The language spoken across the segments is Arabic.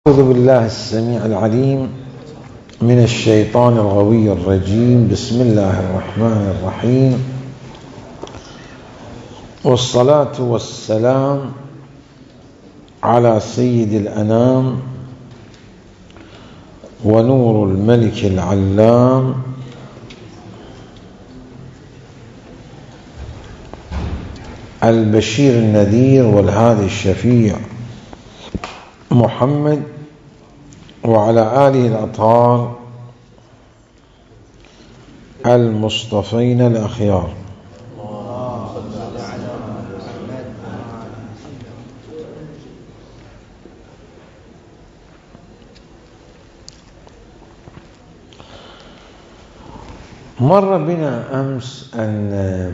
أعوذ بالله السميع العليم من الشيطان الغوي الرجيم. بسم الله الرحمن الرحيم، والصلاة والسلام على سيد الأنام ونور الملك العلام البشير النذير والهادي الشفيع محمد وعلى آله الأطهار المصطفين الأخيار. مر بنا أمس أن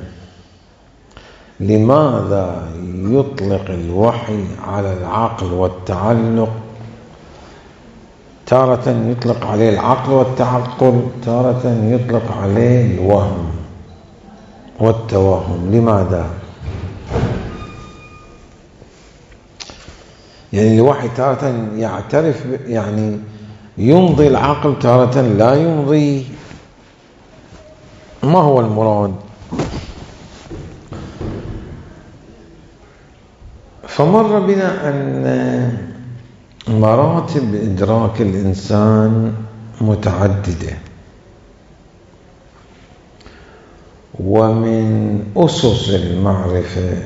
لماذا يطلق الوحي على العقل والتعلق، تارة يطلق عليه العقل والتعقل، تارة يطلق عليه الوهم والتوهم. لماذا؟ يعني الوحي تارة يعترف، يعني يمضي العقل، تارة لا يمضي. ما هو المراد؟ فمر بنا أن مراتب إدراك الإنسان متعددة، ومن أسس المعرفة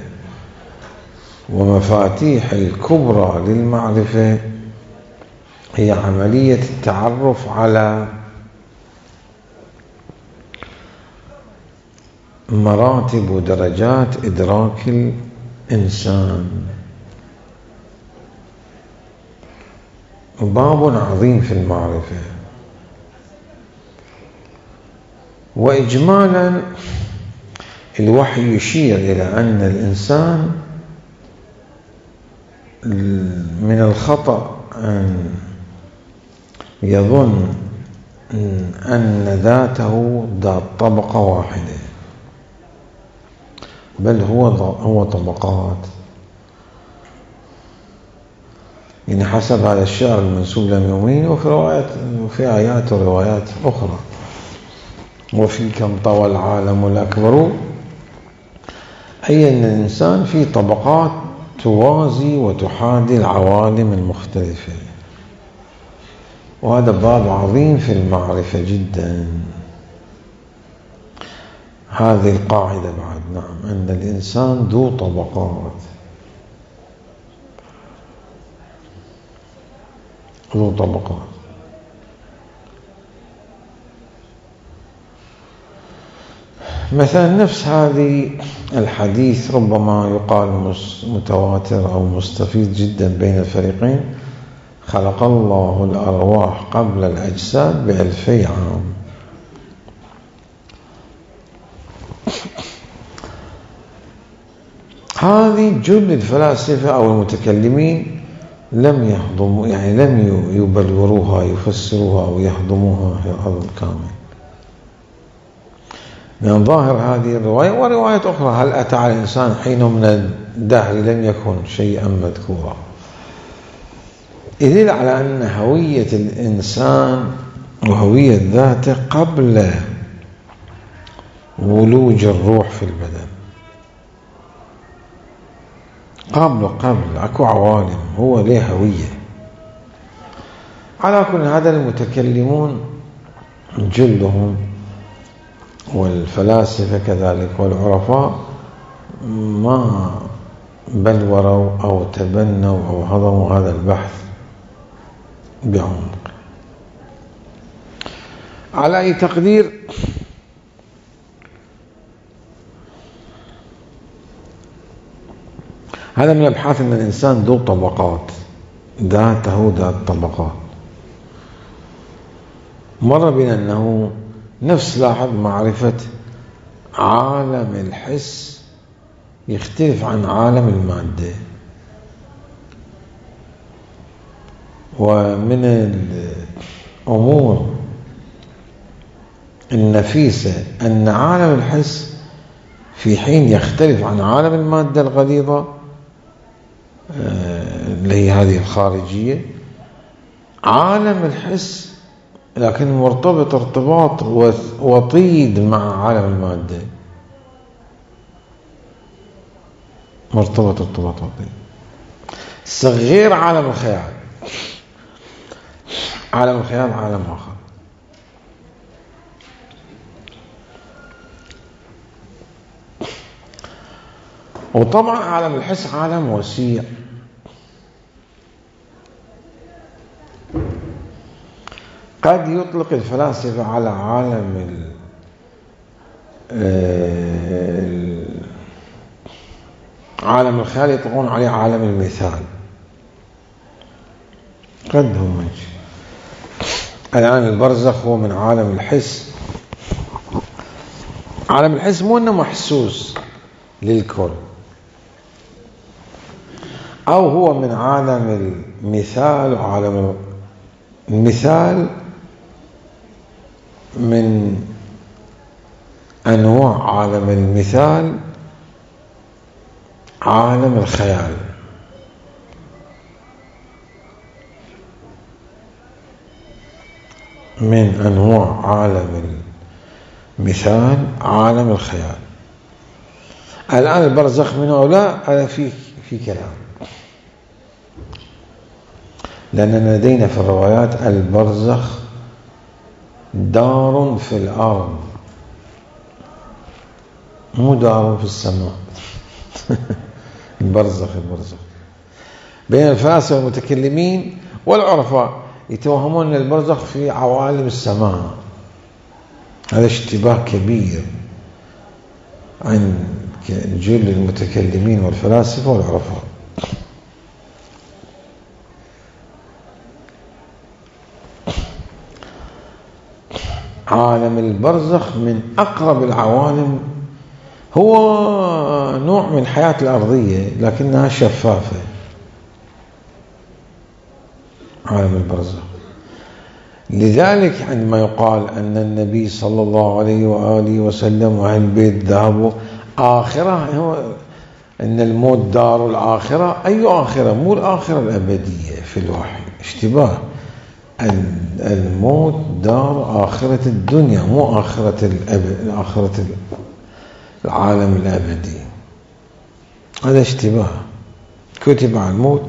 ومفاتيح الكبرى للمعرفة هي عملية التعرف على مراتب ودرجات إدراك الإنسان. باب عظيم في المعرفة. وإجمالا الوحي يشير إلى أن الإنسان من الخطأ أن يظن أن ذاته ذات طبقة واحدة، بل هو طبقات. يعني حسب هذا الشعر المنسوب للمؤمنين، وفي آيات وروايات أخرى: وفي كم طوى العالم الأكبر، أي أن الإنسان في طبقات توازي وتحاذي العوالم المختلفة. وهذا باب عظيم في المعرفة جدا. هذه القاعدة بعد، نعم، أن الإنسان ذو طبقات، ذو طبقات. مثلا نفس هذه الحديث ربما يقال متواتر أو مستفيد جدا بين الفريقين: خلق الله الأرواح قبل الأجساد ب2000 عام. هذه جل الفلاسفة أو المتكلمين لم يهضموا، يعني لم يبلوروها، يفسروها أو يهضموها هضم كامل. من ظاهر هذه الرواية ورواية أخرى: هل أتى على الإنسان حين من الدهر لم يكن شيئا مذكورا، يدل على أن هوية الإنسان وهوية ذاته قبل ولوج الروح في البدن، قبل أكو عوالم، هو له هوية. على كل هذا المتكلمون جلهم والفلاسفة كذلك والعرفاء ما بلوروا أو تبنوا أو هضموا هذا البحث بعمق. على أي تقدير، هذا من أبحاث أن الإنسان ذو طبقات، ذاته ذات طبقات. مر بنا أنه نفس لاحظ معرفة عالم الحس يختلف عن عالم المادة. ومن الأمور النفيسة أن عالم الحس في حين يختلف عن عالم المادة الغليظة اللي هي هذه الخارجية، عالم الحس لكن مرتبط ارتباط وطيد مع عالم المادة، مرتبط ارتباط وطيد. صغير عالم الخيال، عالم الخيال عالم آخر. وطبعا عالم الحس عالم وسيع، قد يطلق الفلاسفة على عالم عالم الخيال يطلقون عليه عالم المثال، قد هم الآن البرزخ هو من عالم الحس. عالم الحس مو انه محسوس للكل، او هو من عالم المثال. وعالم المثال من انواع عالم المثال عالم الخيال، من انواع عالم المثال عالم الخيال. الان البرزخ من هؤلاء هذا في كلام، لأننا لدينا في الروايات البرزخ دار في الأرض مو دار في السماء. البرزخ بين الفلاسفة والمتكلمين والعرفاء يتوهمون أن البرزخ في عوالم السماء. هذا اشتباه كبير عند جل المتكلمين والفلاسفة والعرفاء. عالم البرزخ من أقرب العوالم، هو نوع من الحياة الأرضية لكنها شفافة. عالم البرزخ لذلك عندما يقال أن النبي صلى الله عليه وآله وسلم وأهل البيت ذهبوا آخرة، هو أن الموت دار الآخرة. أي آخرة؟ مو الآخرة الأبدية في الوحي، اشتباه. الموت دار آخرة الدنيا، مو آخرة العالم الأبدي. هذا اشتباه. كتب عن الموت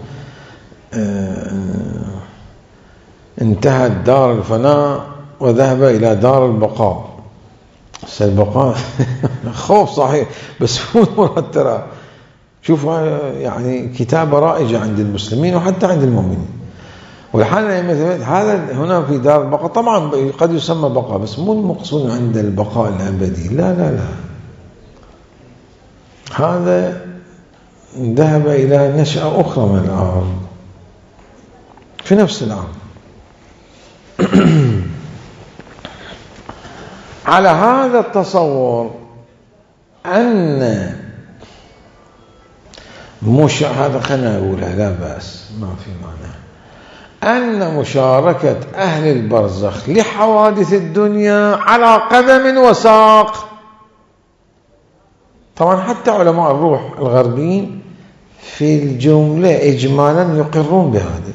انتهت دار الفناء وذهب إلى دار البقاء. البقاء خوف صحيح بس مو مرترة. شوف يعني كتابة رائجة عند المسلمين وحتى عند المؤمنين. والحال هذا هنا في دار البقاء، طبعا قد يسمى بقاء بس مو المقصود عند البقاء الأبدي، لا لا لا. هذا ذهب إلى نشأة أخرى من الأرض في نفس الأرض. على هذا التصور أن هذا خلنا نقولها لا بأس، ما في معنى، أن مشاركة أهل البرزخ لحوادث الدنيا على قدم وساق. طبعا حتى علماء الروح الغربيين في الجملة إجمالا يقرون بهذا.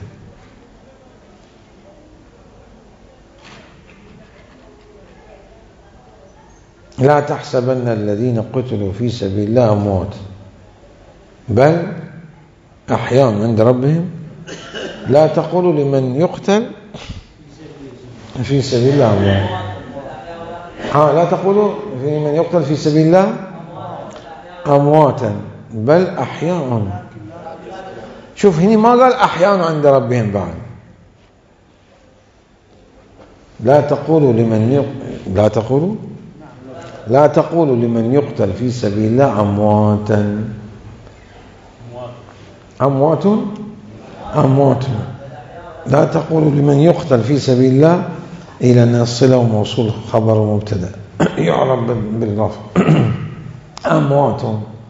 لا تحسبن الذين قتلوا في سبيل الله أموات بل أحياء عند ربهم. لا تقولوا لمن يقتل في سبيل الله أموات. لا تقولوا لمن يقتل في سبيل الله أمواتا بل أحياء. شوف هنا ما قال أحياء عند ربهم بعد. لا تقولوا لمن يقتل في سبيل الله أمواتا. أموات. لا تقولوا لمن يقتل في سبيل الله إلى أن الصلة وموصول خبر ومبتدأ يعرب بالرفع. أموات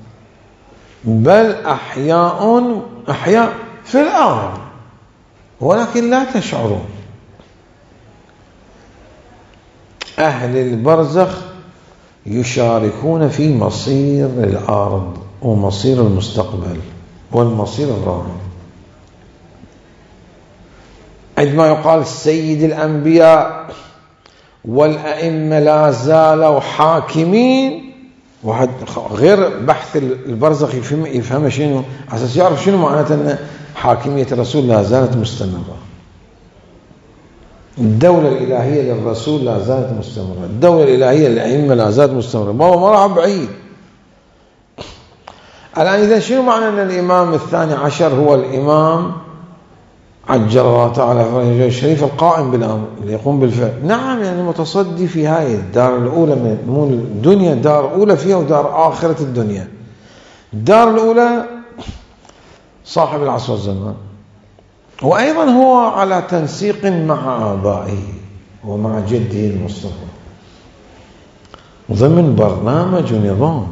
بل أحياء في الأرض ولكن لا تشعرون. أهل البرزخ يشاركون في مصير الأرض ومصير المستقبل والمصير الراهن. عندما يقال سيد الأنبياء والأئمة لا زالوا حاكمين، واحد غير بحث البرزخي يفهم شنو أساس يعرف شنو معناته أن حاكمية الرسول لا زالت مستمرة. الدولة الإلهية للرسول لا زالت مستمرة، الدولة الإلهية للأئمة لا زالت مستمرة، ما راح بعيد. الآن إذا شنو معنى أن الإمام الثاني عشر هو الإمام عجل الله تعالى فرجه الشريف القائم بالأمر اللي يقوم بالفعل؟ نعم، يعني متصدي في هاي الدار الأولى من الدنيا، دار أولى فيها ودار آخرة الدنيا. الدار الأولى صاحب العصر والزمان، وأيضا هو على تنسيق مع آبائه ومع جده المصطفى ضمن برنامج ونظام.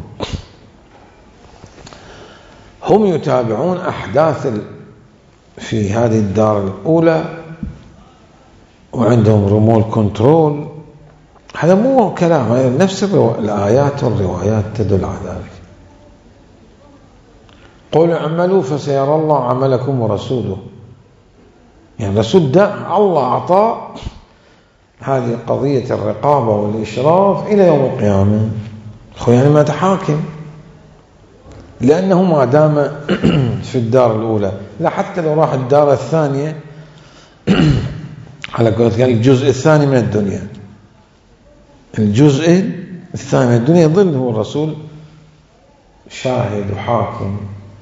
هم يتابعون أحداث في هذه الدار الأولى وعندهم ريموت كنترول. هذا مو كلام، هذا نفس الآيات والروايات تدل على ذلك. قل اعملوا فسيرى الله عملكم ورسوله. يعني الرسول ده الله أعطاه هذه قضية الرقابة والإشراف إلى يوم القيامة، يعني ما تحاكم، لأنه ما دام في الدار الأولى، لا حتى لو راح الدار الثانية على قولة الجزء الثاني من الدنيا، الجزء الثاني من الدنيا يظل هو الرسول شاهد وحاكم.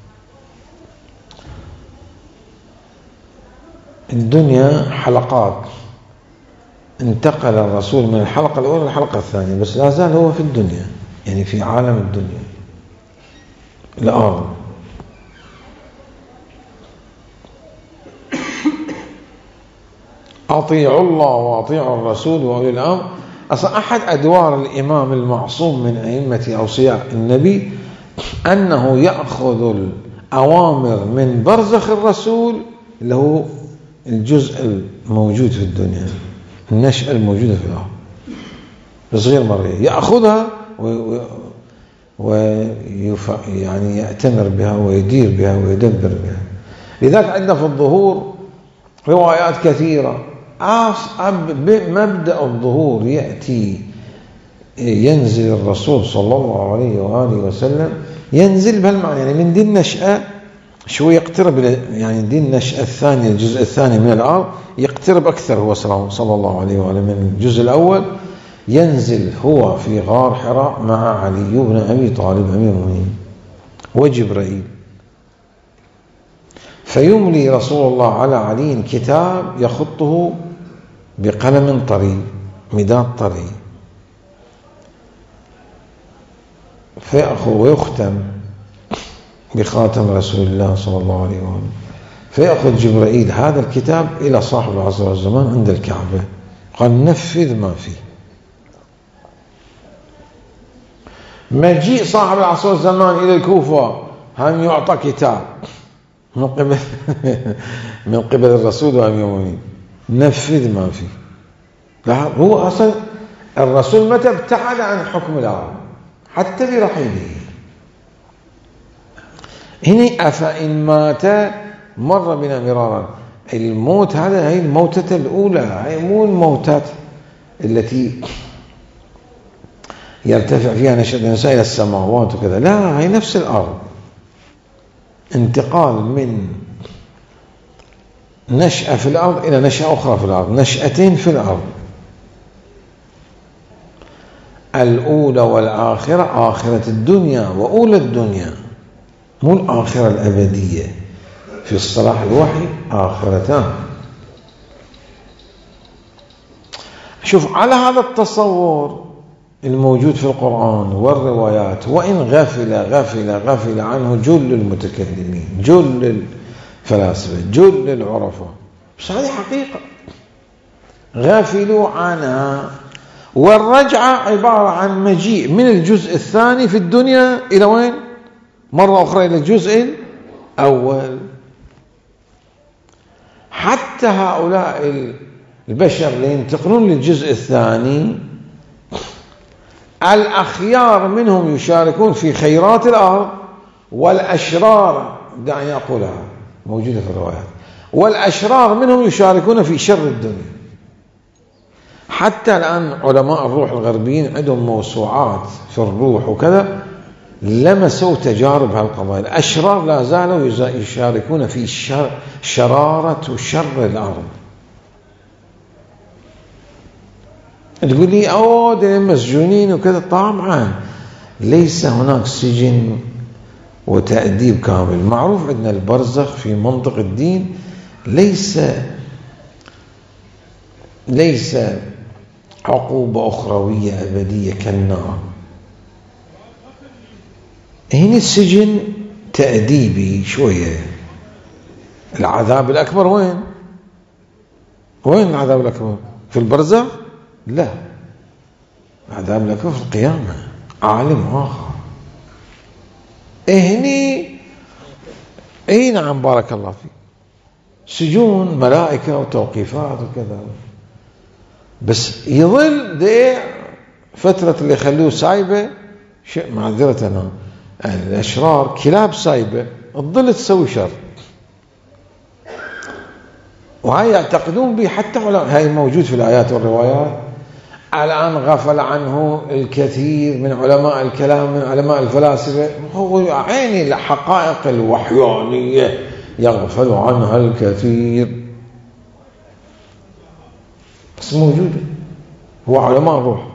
الدنيا حلقات، انتقل الرسول من الحلقة الأولى للحلقة الثانية، بس لا زال هو في الدنيا، يعني في عالم الدنيا الأرض. أطيعوا الله وأطيعوا الرسول وأولي الأمر. أصلا أحد أدوار الإمام المعصوم من أئمة أوصياء النبي أنه يأخذ الأوامر من برزخ الرسول اللي هو الجزء الموجود في الدنيا، النشأة الموجودة في الأرض صغير مرية، يأخذها يعني يأتمر بها ويدير بها ويدبر بها. لذلك عندنا في الظهور روايات كثيرة. مبدأ الظهور يأتي ينزل الرسول صلى الله عليه وآله وسلم، ينزل بهالمعنى، يعني من دي النشأة شوي يقترب، يعني دي النشأة الثانية الجزء الثاني من الأرض يقترب أكثر هو صلى الله عليه وآله من الجزء الأول. ينزل هو في غار حراء مع علي بن أبي طالب أمير المؤمنين وجبرائيل، فيملي رسول الله على علي كتاب يخطه بقلم طري، مداد طري، فيأخذ ويختم بخاتم رسول الله صلى الله عليه وآله. فيأخذ جبرائيل هذا الكتاب إلى صاحب العصر والزمان عند الكعبة، قال نفذ ما فيه. مجيء صاحب العصر والزمان إلى الكوفة هم يعطى كتاب من قبل الرسول وأمير المؤمنين، نفذ ما فيه. هو أصلا الرسول متى ابتعد عن حكم الأرض حتى برحيله. هنا أفإن مات مر بنا مرارا. الموت هذا هي الموتة الأولى، هي مو الموتات التي يرتفع فيها نشأة الإنسان إلى السماوات وكذا، لا، هي نفس الأرض، انتقال من نشأة في الأرض إلى نشأة أخرى في الأرض، نشأتين في الأرض، الأولى والآخرة، آخرة الدنيا وأولى الدنيا، مو الآخرة الأبدية. في اصطلاح الوحي آخرتان. شوف، على هذا التصور الموجود في القرآن والروايات، وإن غفل عنه جل المتكلمين، جل الفلاسفة، جل العرفاء، بس هذه حقيقة غافلوا عنها. والرجعة عبارة عن مجيء من الجزء الثاني في الدنيا إلى وين؟ مرة أخرى إلى الجزء الأول. حتى هؤلاء البشر اللي ينتقلون للجزء الثاني، الأخيار منهم يشاركون في خيرات الأرض، والأشرار دعني أقولها موجودة في الروايات، والأشرار منهم يشاركون في شر الدنيا. حتى الآن علماء الروح الغربيين عندهم موسوعات في الروح وكذا، لمسوا تجارب هالقضايا. الأشرار لا زالوا يشاركون في شرارة وشر الأرض. تقول لي ده مسجونين وكذا. طبعا ليس هناك سجن وتأديب كامل. معروف عندنا البرزخ في منطق الدين ليس عقوبة أخروية أبدية كالنار. هنا السجن تأديبي شوية. العذاب الأكبر وين العذاب الأكبر؟ في البرزخ؟ لا، العذاب الأكبر في القيامة، عالم آخر. هني نعم بارك الله فيك، سجون ملائكة وتوقيفات وكذا، بس يظل دي فترة اللي يخلوه سايبة. معذرة أنا، الأشرار كلاب سايبة تظل تسوي شر، وهاي يعتقدون به. حتى هاي موجود في الآيات والروايات. الآن غفل عنه الكثير من علماء الكلام، من علماء الفلاسفة. هو عيني الحقائق الوحيانية يغفل عنها الكثير، بس موجودة. هو علماء الروح.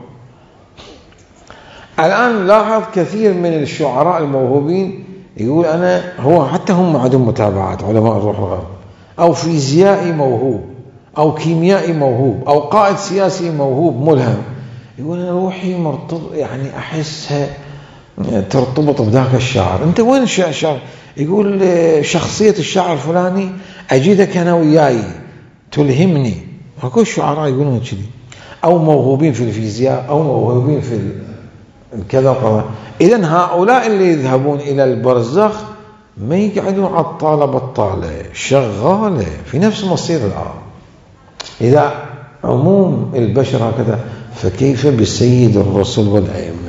الآن لاحظ كثير من الشعراء الموهوبين يقول هو حتى هم عندهم متابعات، علماء الروح الغرب، أو فيزيائي موهوب، أو كيميائي موهوب، أو قائد سياسي موهوب ملهم، يقول أنا روحي مرتبط، يعني أحسها ترتبط بذاك الشاعر. أنت وين الشاعر؟ يقول شخصية الشاعر الفلاني أجدك أنا وياي تلهمني. هكو الشعراء يقولون كذي. أو موهوبين في الفيزياء، أو موهوبين في كذا. إذن هؤلاء اللي يذهبون إلى البرزخ ما يقعدون عطالة بطالة، شغالة في نفس مصير الأرض. إذا عموم البشر هكذا، فكيف بسيد الرسل والأئمة؟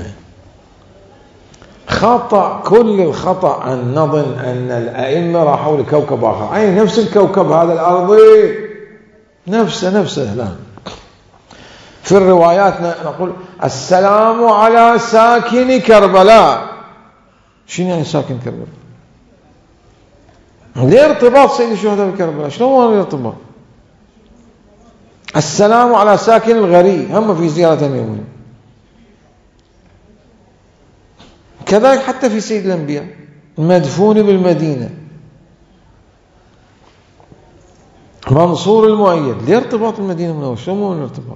خطأ كل الخطأ أن نظن أن الأئمة راحوا لكوكب آخر. أي نفس الكوكب هذا الأرضي، نفسه الآن. في الروايات نقول السلام على ساكن كربلاء. شنو يعني ساكن كربلاء؟ ليه ارتباط سيد الشهداء بكربلاء؟ شلون هو الارتباط؟ السلام على ساكن الغري، هم في زيارة يومية. كذلك حتى في سيد الأنبياء المدفون بالمدينة منصور المؤيد. ليه ارتباط المدينة منور؟ شو مو الارتباط؟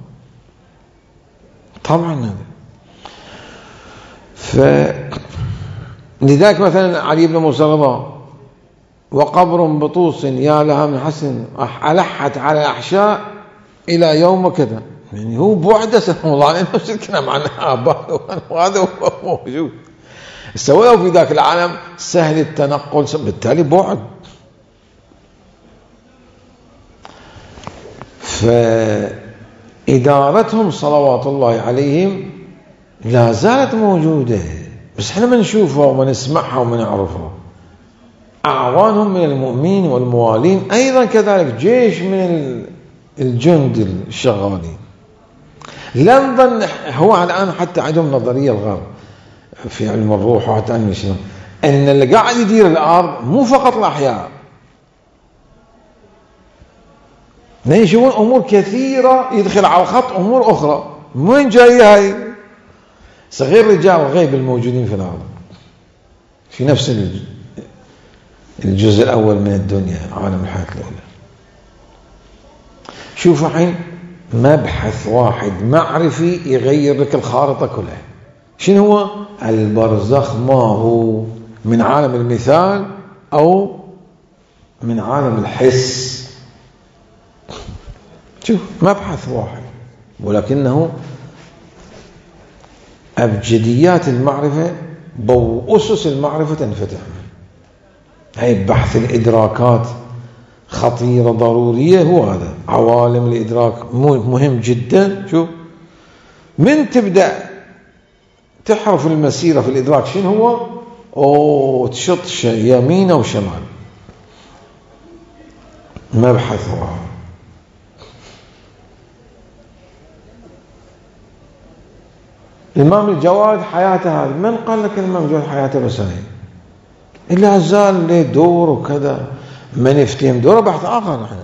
طبعا هذا. لذلك مثلا علي بن موسى رضا وقبر بطوس يا لها من حسن ألحت على الأحشاء إلى يوم كذا. يعني هو بعد سلام الله عليه نفس الكلام عن آباء، وهذا هو موجود. سووا في ذاك العالم سهل التنقل، بالتالي بعد. فإدارتهم صلوات الله عليهم لا زالت موجودة، بس احنا ما نشوفها وما نسمعها وما نعرفها. أعوانهم من المؤمنين والموالين أيضا كذلك، جيش من الجند الشغالين. لا نظن هو الآن حتى عندهم نظرية الغرب في علم الروح وحتى علم الشنو، أن اللي قاعد يدير الأرض مو فقط الأحياء، يشوفون أمور كثيرة يدخل على الخط أمور أخرى. وين جاية هاي؟ صغير رجال الغيب الموجودين في الأرض في نفس الجزء الأول من الدنيا، عالم الحياة الأولى. شوفوا حين مبحث واحد معرفي يغير لك الخارطة كلها. شنو هو؟ البرزخ ما هو من عالم المثال أو من عالم الحس. شوف مبحث واحد، ولكنه أبجديات المعرفة بوأسس المعرفة تنفتح. هاي بحث الإدراكات خطيرة ضرورية. هو هذا عوالم الإدراك مهم جدا. شوف من تبدأ تحرف المسيرة في الإدراك شنو هو، تشط يمين وشمال. مبحثها. الإمام الجواد حياته هذه، من قال لك الإمام الجواد حياته بس هاي؟ إلا زال له دور وكذا، من يفتهم دوره بحث آخر. نحن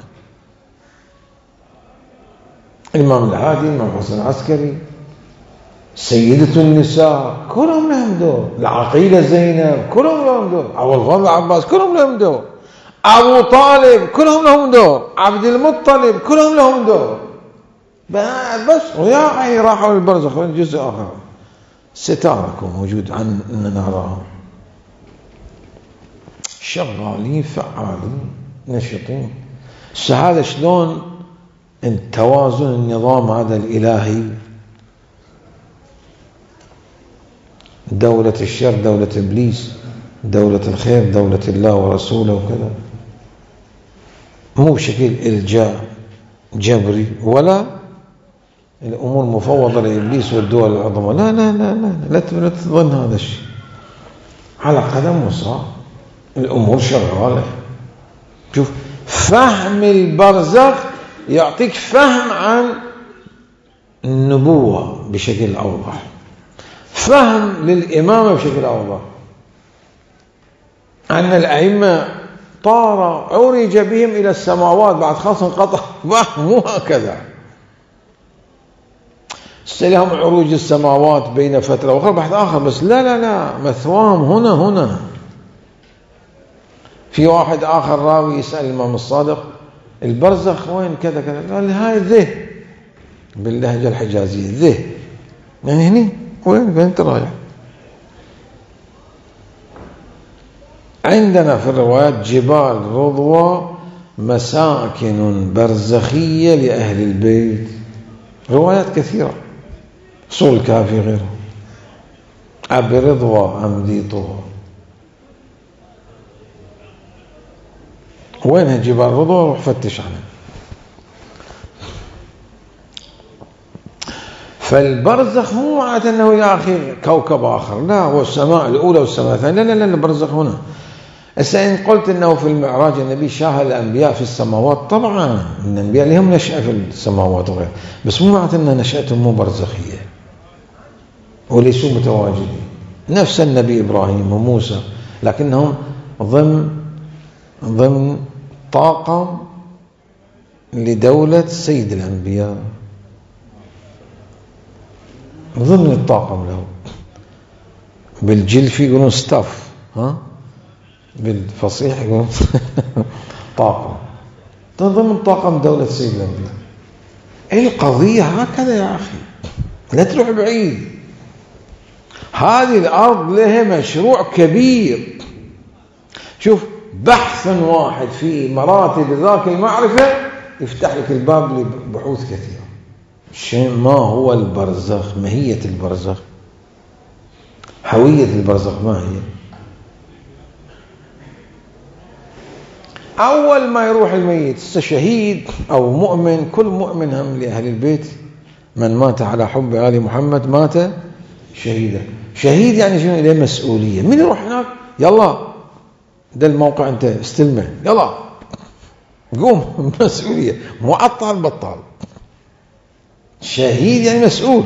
الإمام العادي، الإمام حسن العسكري، سيدة النساء، كلهم لهم دور. العقيلة زينب كلهم لهم دور. أبو الفضل العباس كلهم لهم دور. أبو طالب كلهم لهم دور. عبد المطلب كلهم لهم دور. بس ويا عيني راحوا للبرزخ جزء آخر، ستاركم موجود عن أن نراهم شغالين فعالين نشطين. هذا شلون التوازن النظام هذا الإلهي، دولة الشر دولة إبليس، دولة الخير دولة الله ورسوله وكذا، مو بشكل إلجاء جبري ولا الأمور مفوضة لإبليس والدول العظمى. لا لا لا لا لا تظن هذا الشيء. على قدم وساق الأمور شغالة. شوف فهم البرزخ يعطيك فهم عن النبوة بشكل أوضح، فهم للإمامة بشكل أوضح، أن الأئمة طار عرج بهم إلى السماوات بعد خاصة انقطع. مو هكذا استلهم عروج السماوات بين فترة وأخرى بحث آخر، بس لا لا لا، مثواهم هنا. في واحد آخر راوي يسأل الإمام الصادق البرزخ وين كذا كذا، قال هاي ذه باللهجة الحجازية، ذه يعني هني وين انت رايح. عندنا في الروايات جبال رضوى مساكن برزخية لأهل البيت، روايات كثيرة، أصول الكافي غيره. أبي رضوى أمديطها، وينها جبال رضوى؟ روح فتش عنها. فالبرزخ مو معناته أنه يا أخي كوكب آخر، لا، هو السماء الأولى والسماء الثانية، لا لا لا، البرزخ هنا. إن قلت أنه في المعراج النبي شاهد الأنبياء في السماوات، طبعا الأنبياء لهم نشأة في السماوات وغيره، بس مو معناته أن نشأتهم مو برزخية وليسوا متواجدين، نفس النبي إبراهيم وموسى، لكنهم ضمن طاقم لدولة سيد الأنبياء، ضمن الطاقم له. بالجلفي يقولون ستاف، بالفصيح يقولون طاقم، ضمن طاقم دولة سيد الأنبياء. القضية هكذا يا أخي، لا تروح بعيد. هذه الأرض لها مشروع كبير. شوف بحث واحد في مراتب ذاك المعرفة يفتح لك الباب لبحوث كثيرة. شيء ما هو البرزخ، ماهية البرزخ، هوية البرزخ ما هي. أول ما يروح الميت شهيد أو مؤمن، كل مؤمن هم لأهل البيت، من مات على حب آل محمد مات شهيدا. شهيد يعني شنو؟ له مسؤولية. من يروح هناك؟ يلا ده الموقع أنت استلمه، يلا قوم، مسؤولية، مو عطال بطال. شهيد يعني مسؤول،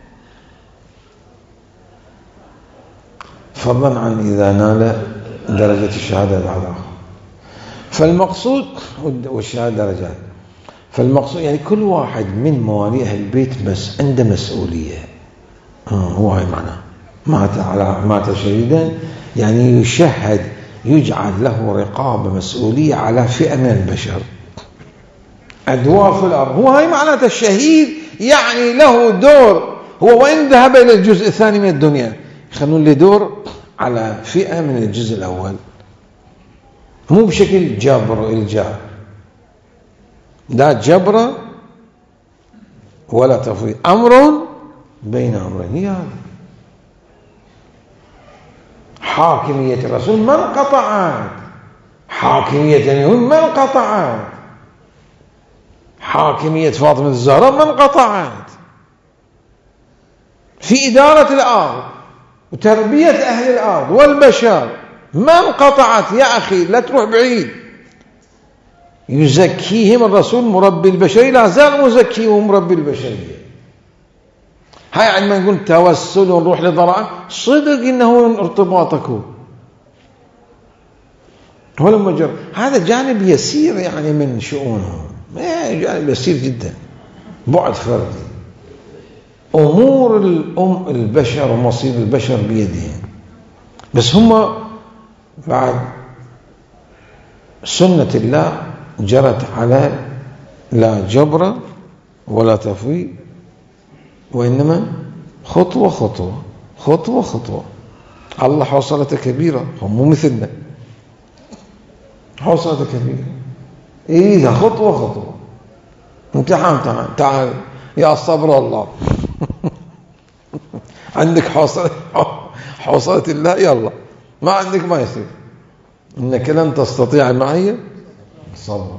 فضلا عن إذا نال درجة الشهادة بعد آخر. فالمقصود، والشهادة درجات، فالمقصود يعني كل واحد من موالي أهل البيت بس عنده مسؤولية. هو هاي معناه مات شهيدا، يعني يشهد، يجعل له رقابة مسؤولية على فئة من البشر، أدوار في الأرض. هو هاي معناته الشهيد، يعني له دور. هو وإن ذهب إلى الجزء الثاني من الدنيا يخلون له دور على فئة من الجزء الأول، مو بشكل جبر إلجاء، لا جبر ولا تفويض، أمر بين أمرين. هي هذا حاكمية الرسول ما انقطعت، حاكمية اليهود ما انقطعت، حاكمية فاطمة الزهراء ما انقطعت، في إدارة الأرض وتربية أهل الأرض والبشر ما انقطعت. يا أخي لا تروح بعيد. يزكيهم الرسول مربي البشرية، لا زال مزكي ومربي البشرية. هاي عندما نقول توسل ونروح لضراء صدق إنه ارتباطك هو المجرد، هذا جانب يسير يعني من شؤونهم، جانب يسير جدا، بعد فردي. أمور البشر ومصير البشر بيدهم، بس هم بعد سنة الله جرت على لا جبر ولا تفويض، وإنما خطوة خطوة خطوة خطوة. الله حوصلته كبيرة، هم مو مثلنا، حوصلته كبيرة، إيه خطوة خطوة. امتحان تعال يا صبر الله عندك حوصلة الله، يلا ما عندك ما يصير، إنك لن تستطيع معي صبر.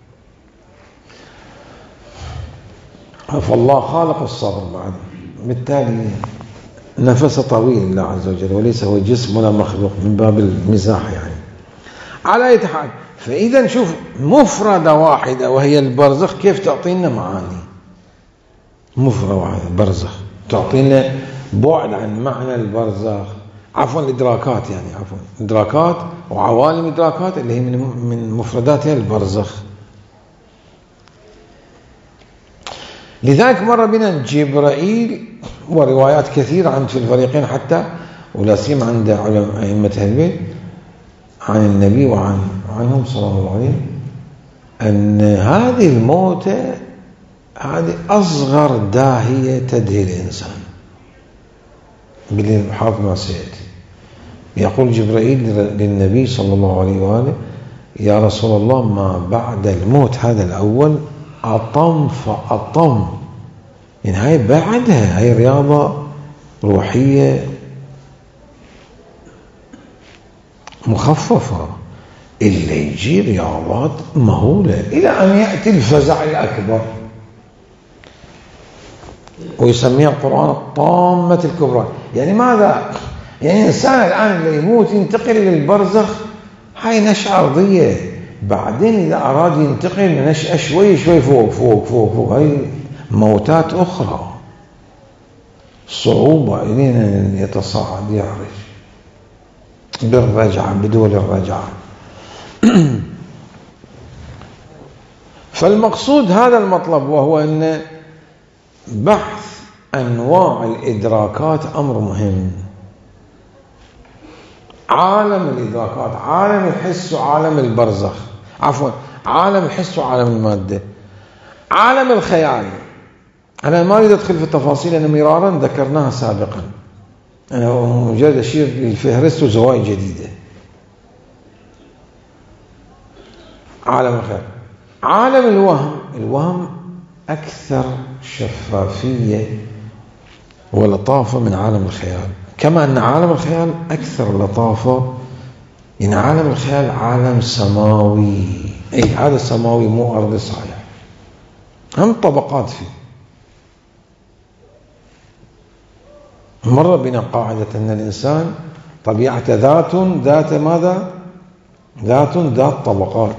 فالله خالق الصبر بعد، بالتالي نفس طويل الله عز وجل، وليس هو جسم ولا مخلوق من باب المزاح يعني. على أي حال، فإذا نشوف مفردة واحدة وهي البرزخ كيف تعطينا معاني. مفردة واحدة برزخ تعطينا بعد عن معنى البرزخ، عفوا الإدراكات، يعني عفوا إدراكات وعوالم إدراكات اللي هي من مفرداتها البرزخ. لذلك مر بنا جبرائيل وروايات كثيرة عن في الفريقين حتى، ولا سيما عند علماء أئمة أهل البيت عن النبي وعنهم صلى الله عليه وسلم، أن هذه الموتة هذه أصغر داهية تدهي الإنسان بالحاط ما سيأتي. يقول جبرائيل للنبي صلى الله عليه وآله: يا رسول الله، ما بعد الموت هذا الأول أطم فأطم، يعني هاي بعدها، هاي رياضة روحية مخففة، اللي يجي رياضات مهولة إلى أن يأتي الفزع الأكبر، ويسميها القرآن الطامة الكبرى. يعني ماذا؟ يعني الإنسان الآن اللي يموت ينتقل للبرزخ، هاي نشأة أرضية، بعدين إذا أراد ينتقل لنشأة شوي شوي فوق فوق فوق فوق، هاي موتات أخرى، صعوبة إلينا يتصاعد يعرج بالرجعة بدون الرجعة. فالمقصود هذا المطلب، وهو أن بحث أنواع الإدراكات أمر مهم. عالم الإدراكات، عالم الحس وعالم البرزخ، عفوا عالم الحس وعالم المادة، عالم الخيال. أنا ما أريد أدخل في التفاصيل لأن مرارا ذكرناها سابقا، أنا مجرد أشير للفهرست وزوايا جديدة. عالم الخيال، عالم الوهم أكثر شفافية ولطافة من عالم الخيال، كما أن عالم الخيال أكثر لطافة. يعني عالم الخيال عالم سماوي، أي هذا سماوي مو أرضي صحيح، هم طبقات فيه. مر بنا قاعدة أن الإنسان طبيعة ذات ماذا؟ ذات طبقات.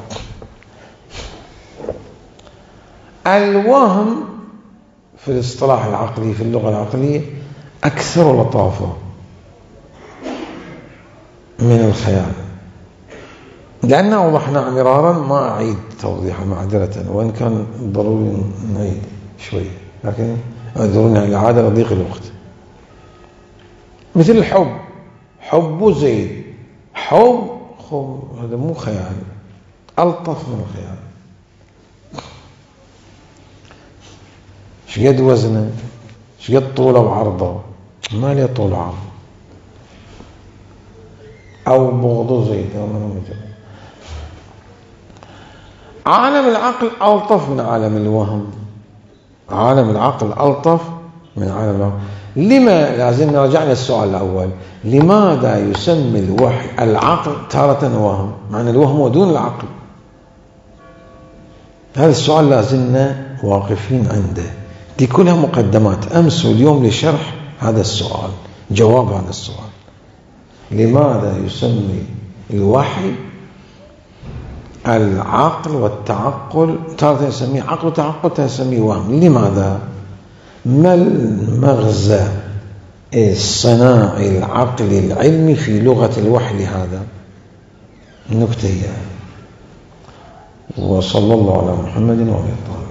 الوهم في الاصطلاح العقلي، في اللغة العقلية، أكثر لطافة من الخيال، لأننا أوضحنا مرارا، ما أعيد توضيحا معذرة، وإن كان ضروري نعيد شوي، لكن أعذروني على العادة لضيق الوقت. مثل الحب، حب زيد، حب هذا مو خيال، ألطف من الخيال. شقد وزنه، شقد طوله وعرضه، ما ليه طول وعرض، أو بغضه زيد. عالم العقل ألطف من عالم الوهم، عالم العقل ألطف من عالم الوهم. لما لازم نرجع للسؤال الأول، لماذا يسمي الوحي العقل تارة وهم، مع أن الوهم هو دون العقل؟ هذا السؤال لازلنا واقفين عنده، دي كلها مقدمات أمس واليوم لشرح هذا السؤال، جواب هذا السؤال. لماذا يسمي الوحي العقل والتعقل تارة يسميه عقل وتعقل، تارة يسميه وهم. لماذا؟ ما المغزى الصناعي العقلي العلمي في لغة الوحي هذا؟ النكتة هي. وصلى الله على محمد وعلى آله.